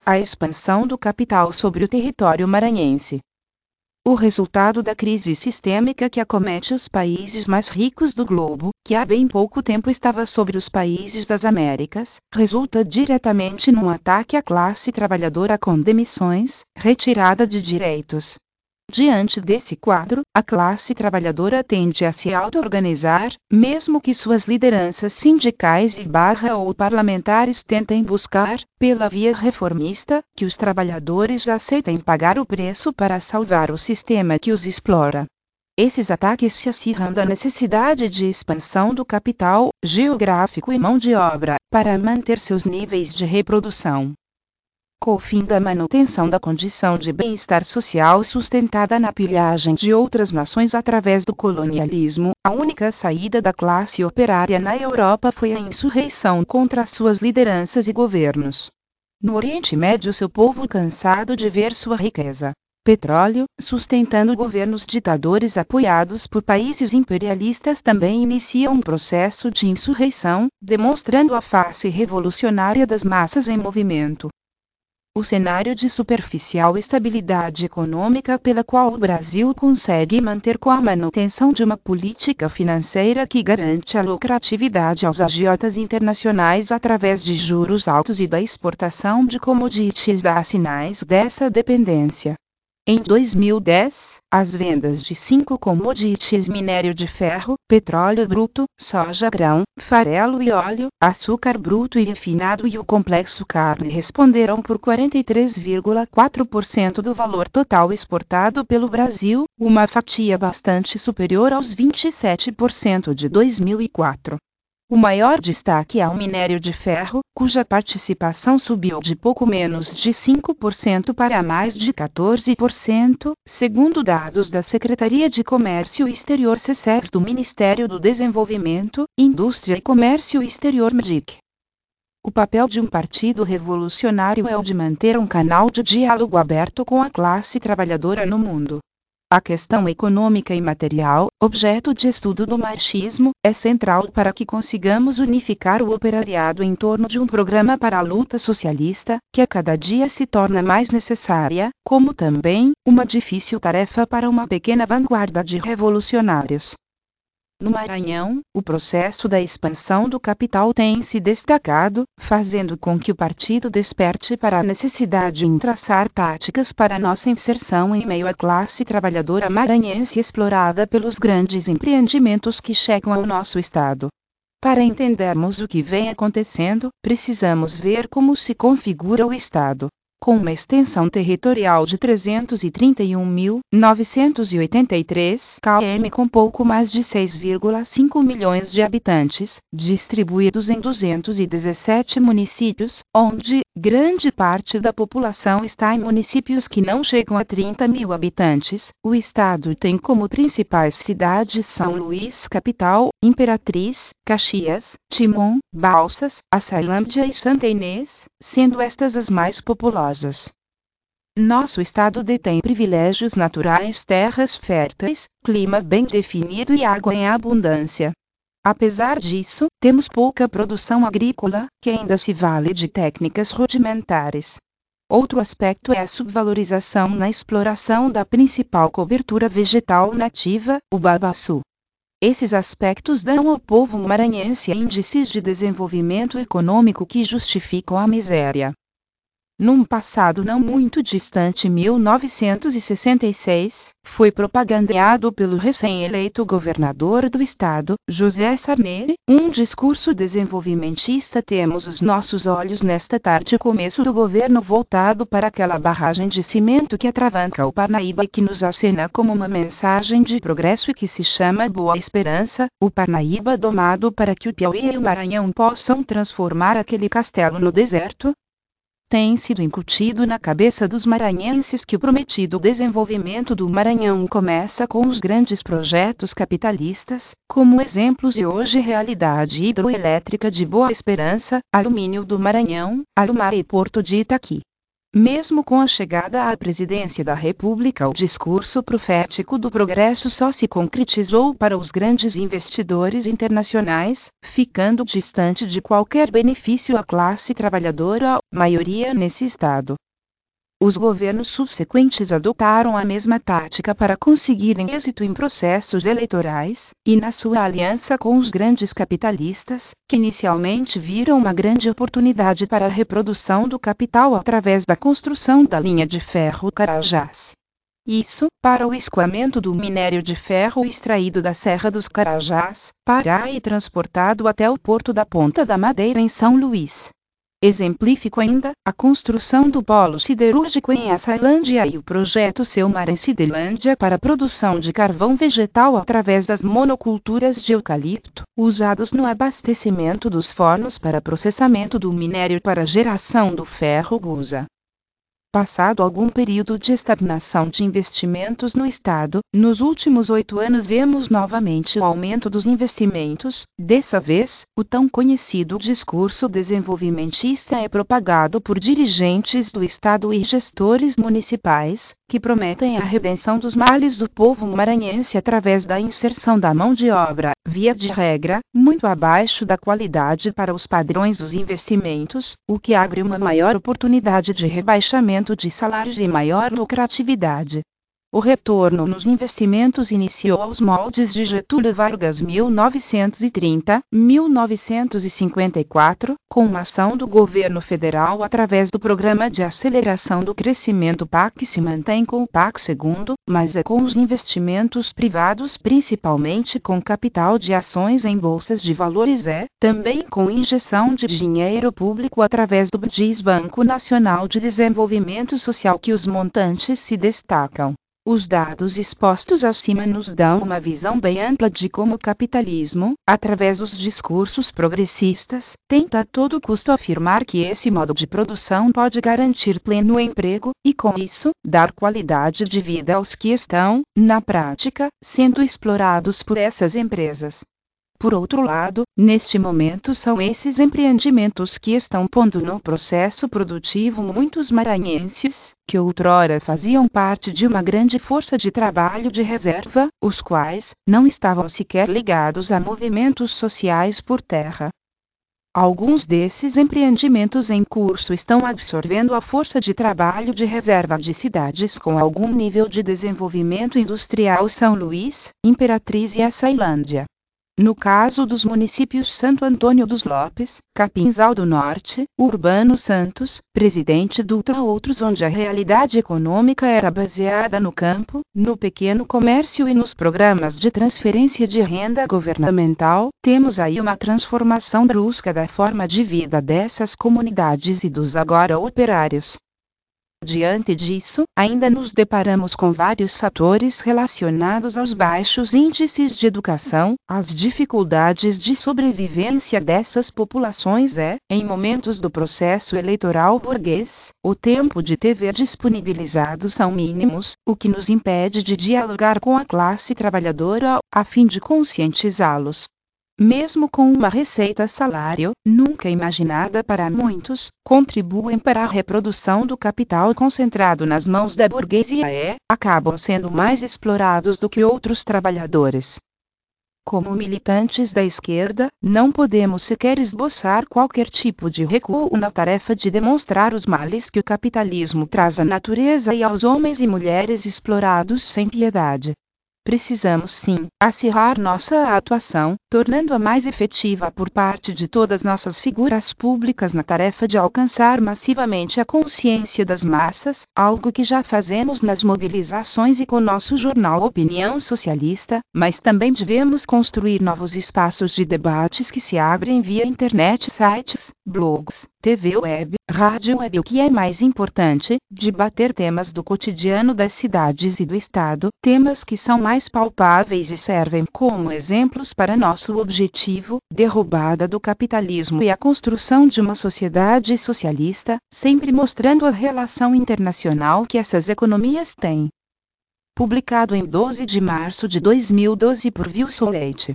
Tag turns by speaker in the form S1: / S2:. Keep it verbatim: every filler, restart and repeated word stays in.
S1: A expansão do capital sobre o território maranhense. O resultado da crise sistêmica que acomete os países mais ricos do globo, que há bem pouco tempo estava sobre os países das Américas, resulta diretamente num ataque à classe trabalhadora com demissões, retirada de direitos. Diante desse quadro, a classe trabalhadora tende a se auto-organizar, mesmo que suas lideranças sindicais e barra ou parlamentares tentem buscar, pela via reformista, que os trabalhadores aceitem pagar o preço para salvar o sistema que os explora. Esses ataques se acirram da necessidade de expansão do capital, geográfico e mão de obra, para manter seus níveis de reprodução. Com o fim da manutenção da condição de bem-estar social sustentada na pilhagem de outras nações através do colonialismo, a única saída da classe operária na Europa foi a insurreição contra suas lideranças e governos. No Oriente Médio, seu povo, cansado de ver sua riqueza, petróleo, sustentando governos ditadores apoiados por países imperialistas, também inicia um processo de insurreição, demonstrando a face revolucionária das massas em movimento. O cenário de superficial estabilidade econômica pela qual o Brasil consegue manter com a manutenção de uma política financeira que garante a lucratividade aos agiotas internacionais através de juros altos e da exportação de commodities dá sinais dessa dependência. Em dois mil e dez, as vendas de cinco commodities: minério de ferro, petróleo bruto, soja grão, farelo e óleo, açúcar bruto e refinado e o complexo carne responderam por quarenta e três vírgula quatro por cento do valor total exportado pelo Brasil, uma fatia bastante superior aos vinte e sete por cento de dois mil e quatro. O maior destaque é ao minério de ferro, cuja participação subiu de pouco menos de cinco por cento para mais de quatorze por cento, segundo dados da Secretaria de Comércio Exterior SECEX do Ministério do Desenvolvimento, Indústria e Comércio Exterior M D I C. O papel de um partido revolucionário é o de manter um canal de diálogo aberto com a classe trabalhadora no mundo. A questão econômica e material, objeto de estudo do marxismo, é central para que consigamos unificar o operariado em torno de um programa para a luta socialista, que a cada dia se torna mais necessária, como também, uma difícil tarefa para uma pequena vanguarda de revolucionários. No Maranhão, o processo da expansão do capital tem se destacado, fazendo com que o partido desperte para a necessidade em traçar táticas para nossa inserção em meio à classe trabalhadora maranhense explorada pelos grandes empreendimentos que chegam ao nosso estado. Para entendermos o que vem acontecendo, precisamos ver como se configura o estado. Com uma extensão territorial de trezentos e trinta e um mil, novecentos e oitenta e três quilômetros com pouco mais de seis vírgula cinco milhões de habitantes, distribuídos em duzentos e dezessete municípios, onde grande parte da população está em municípios que não chegam a trinta mil habitantes, o estado tem como principais cidades São Luís capital, Imperatriz, Caxias, Timon, Balsas, Açailândia e Santa Inês, sendo estas as mais populosas. Nosso estado detém privilégios naturais: terras férteis, clima bem definido e água em abundância. Apesar disso, temos pouca produção agrícola, que ainda se vale de técnicas rudimentares. Outro aspecto é a subvalorização na exploração da principal cobertura vegetal nativa, o babaçu. Esses aspectos dão ao povo maranhense índices de desenvolvimento econômico que justificam a miséria. Num passado não muito distante, mil novecentos e sessenta e seis, foi propagandeado pelo recém-eleito governador do estado, José Sarney, um discurso desenvolvimentista. Temos os nossos olhos nesta tarde o começo do governo voltado para aquela barragem de cimento que atravanca o Parnaíba e que nos acena como uma mensagem de progresso e que se chama Boa Esperança, o Parnaíba domado para que o Piauí e o Maranhão possam transformar aquele castelo no deserto. Tem sido incutido na cabeça dos maranhenses que o prometido desenvolvimento do Maranhão começa com os grandes projetos capitalistas, como exemplos e hoje realidade: hidroelétrica de Boa Esperança, alumínio do Maranhão, Alumar e Porto de Itaqui. Mesmo com a chegada à presidência da República, o discurso profético do progresso só se concretizou para os grandes investidores internacionais, ficando distante de qualquer benefício à classe trabalhadora, maioria nesse estado. Os governos subsequentes adotaram a mesma tática para conseguirem êxito em processos eleitorais, e na sua aliança com os grandes capitalistas, que inicialmente viram uma grande oportunidade para a reprodução do capital através da construção da linha de ferro Carajás. Isso, para o escoamento do minério de ferro extraído da Serra dos Carajás, Pará e transportado até o porto da Ponta da Madeira em São Luís. Exemplifico ainda a construção do polo siderúrgico em Açailândia e o projeto Selmar em Cidelândia para a produção de carvão vegetal através das monoculturas de eucalipto, usados no abastecimento dos fornos para processamento do minério para geração do ferro gusa. Passado algum período de estagnação de investimentos no Estado, nos últimos oito anos vemos novamente o aumento dos investimentos. Dessa vez, o tão conhecido discurso desenvolvimentista é propagado por dirigentes do Estado e gestores municipais, que prometem a redenção dos males do povo maranhense através da inserção da mão de obra, via de regra, muito abaixo da qualidade para os padrões dos investimentos, o que abre uma maior oportunidade de rebaixamento de salários e maior lucratividade. O retorno nos investimentos iniciou aos moldes de Getúlio Vargas mil novecentos e trinta a mil novecentos e cinquenta e quatro, com uma ação do governo federal através do Programa de Aceleração do Crescimento P A C que se mantém com o P A C segundo, mas é com os investimentos privados principalmente com capital de ações em bolsas de valores e, também com injeção de dinheiro público através do B D I S Banco Nacional de Desenvolvimento Social que os montantes se destacam. Os dados expostos acima nos dão uma visão bem ampla de como o capitalismo, através dos discursos progressistas, tenta a todo custo afirmar que esse modo de produção pode garantir pleno emprego, e com isso, dar qualidade de vida aos que estão, na prática, sendo explorados por essas empresas. Por outro lado, neste momento são esses empreendimentos que estão pondo no processo produtivo muitos maranhenses, que outrora faziam parte de uma grande força de trabalho de reserva, os quais não estavam sequer ligados a movimentos sociais por terra. Alguns desses empreendimentos em curso estão absorvendo a força de trabalho de reserva de cidades com algum nível de desenvolvimento industrial: São Luís, Imperatriz e Açailândia. No caso dos municípios Santo Antônio dos Lopes, Capinzal do Norte, Urbano Santos, Presidente Dutra, outros onde a realidade econômica era baseada no campo, no pequeno comércio e nos programas de transferência de renda governamental, temos aí uma transformação brusca da forma de vida dessas comunidades e dos agora operários. Diante disso, ainda nos deparamos com vários fatores relacionados aos baixos índices de educação, às dificuldades de sobrevivência dessas populações e, em momentos do processo eleitoral burguês, o tempo de T V disponibilizado são mínimos, o que nos impede de dialogar com a classe trabalhadora, a fim de conscientizá-los. Mesmo com uma receita salário, nunca imaginada para muitos, contribuem para a reprodução do capital concentrado nas mãos da burguesia e acabam sendo mais explorados do que outros trabalhadores. Como militantes da esquerda, não podemos sequer esboçar qualquer tipo de recuo na tarefa de demonstrar os males que o capitalismo traz à natureza e aos homens e mulheres explorados sem piedade. Precisamos sim acirrar nossa atuação, tornando-a mais efetiva por parte de todas nossas figuras públicas na tarefa de alcançar massivamente a consciência das massas, algo que já fazemos nas mobilizações e com nosso jornal Opinião Socialista, mas também devemos construir novos espaços de debates que se abrem via internet, sites, blogs, T V web, rádio web. O que é mais importante, debater temas do cotidiano das cidades e do Estado, temas que são mais palpáveis e servem como exemplos para nosso objetivo, derrubada do capitalismo e a construção de uma sociedade socialista, sempre mostrando a relação internacional que essas economias têm. Publicado em doze de março de dois mil e doze por Wilson Leite.